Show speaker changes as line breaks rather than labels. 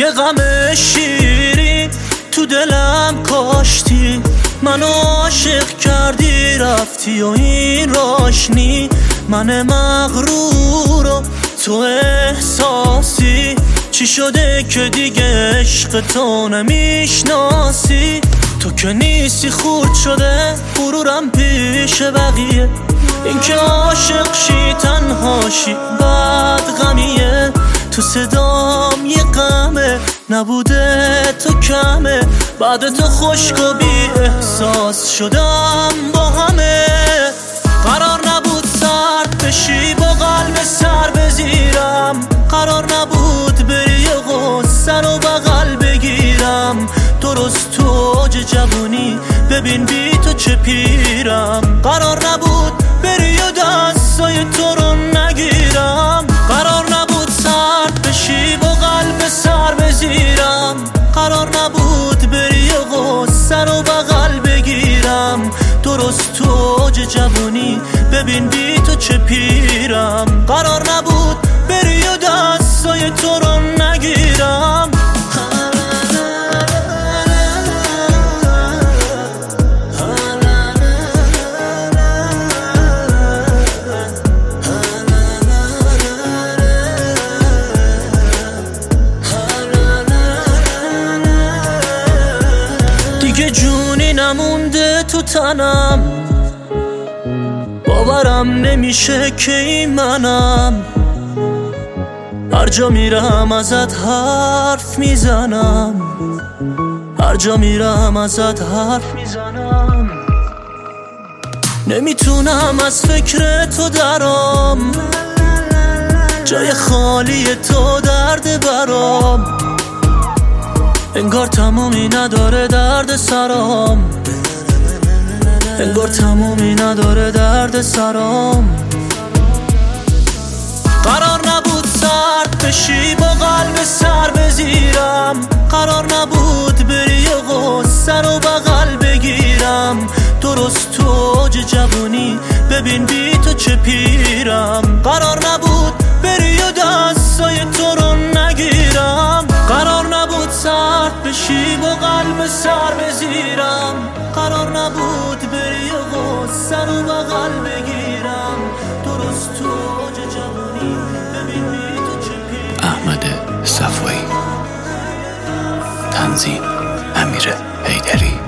یه غم شیرین تو دلم کاشتی، منو عاشق کردی رفتی و این راشنی. من مغرور و تو احساسی، چی شده که دیگه عشق تو نمیشناسی؟ تو که نیستی خورد شده غرورم پیش بقیه، این که عاشق شی تنهاشی بعد غمیه. تو صدام یه غمه نبوده تو کمه، بعد تو خشک و بی احساس شدم با همه. قرار نبود سرد بشی با قلب سر بزیرم، قرار نبود بری غصه رو بغل بگیرم. درست تو اوج جوونی ببین بی تو چه پیرم، قرار نبود بری و دستای تو رو نگیرم. قرار نبود سرد بشی با قلب سر بزیرم، قرار نبود بری و غصه رو بغل بگیرم. درست تو اوج جوونی ببین بی تو چه پیرم، قرار نبود بری و دستای تو رو نگیرم. دیگه جونی نمونده تو تنم، باورم نمیشه که این منم. هر جا میرم ازت حرف میزنم، هر جا میرم ازت حرف میزنم. نمیتونم از فکر تو درام، جای خالی تو درد برام. انگار تمومی نداره درد سرام، انگار تمومی نداره درد سرام. قرار نبود سرد بشی با قلب سر بزیرم، قرار نبود بری و غصه رو بغل بگیرم. درست تو اوج جوونی ببین بی تو چه پیرم، قرار نبود بری و دستای تو رو نگیرم. قرار نبود سرد بشی با قلب سر بزیرم، قرار نبود بری و غصه رو بغل بگیرم. درست تو اوج جوانی ببین بی تو چه پیرم.
احمد صفایی، تنظیم امیر حیدری.